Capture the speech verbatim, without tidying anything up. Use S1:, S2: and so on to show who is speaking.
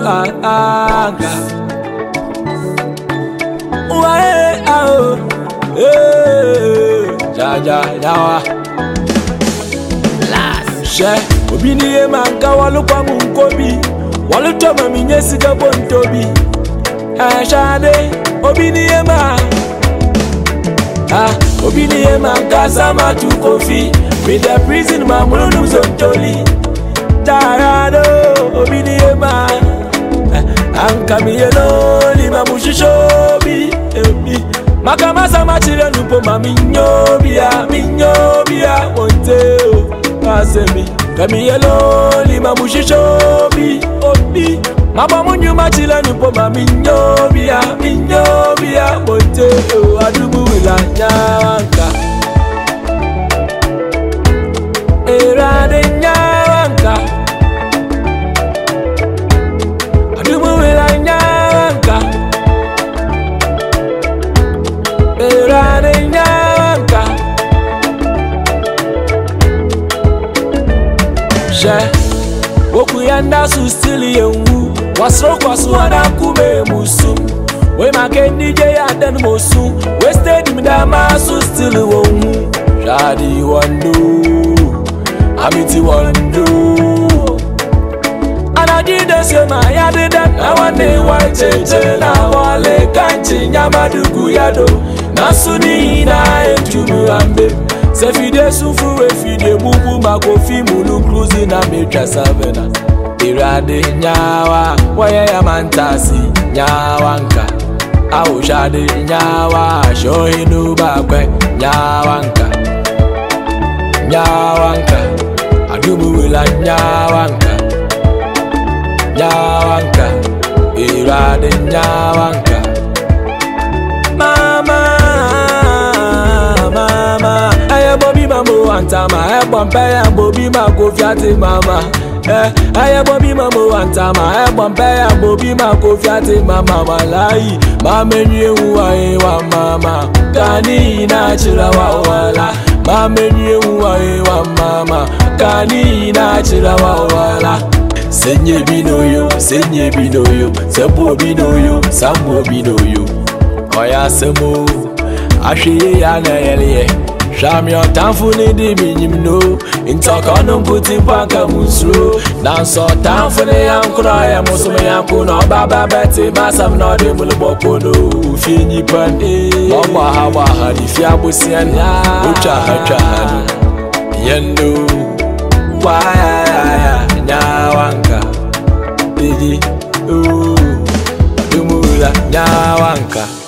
S1: anga. Wae ao, eh, jaja jawa. Last, she, obini e manka walu kwa munkobi, walu toma minyesi kabontobi. Eh, shade, obini e ma, ah, obini e manka sama tu kofi, with the prison mamulu zontoli. Tarado, obini e ma. Ankami yelo lima mushishobi emi makamasa machile nupo mami nyobia minyobia monteo asemi kami yelo lima mushishobi obi mabamu nyuma chile nupo mami nyobia minyobia monteo adubu wila nyawanka erade nyawanka Woku yanda su stili yengu wasro kwasu wana kube musu we make D J aden mosu we steady dama su stili wongu shadi wandu amiti wandu anajide sema yade dat na wane wacheche na wale kanchi nyamadugu yado nasuni na enjumu ambe se fide sufu we fide bubu makofi mulu cruise na mecha savena irade nyawa waya ya mantasi nyawanka au shade nyawa shohinu bakwe nyawanka nyawanka adubu wila nyawanka nyawanka irade nyawanka mama mama aye bobi mambo antama e bompe ya bobi makofiati mama eh aye bobi mambo antama e bompe ya bobi makofiati mama malai mamenye uwa e wa mama kani na chira wa wala mamenye uwa e wa mama kani na chira wa wala senye binoyo senye binoyo sebo binoyo sambo binoyo oya semo ashiye ya na yele Shami o tanfuni di minyim no Intoko numputi panka musro Nanso tanfuni yankura ya musume yankuna Baba beti masam no di muluboko no Ufinyi pan Mama hawa hadi fiabu siyan Ucha hacha hadi Yendo Waya nyawanka Digi Dumula nyawanka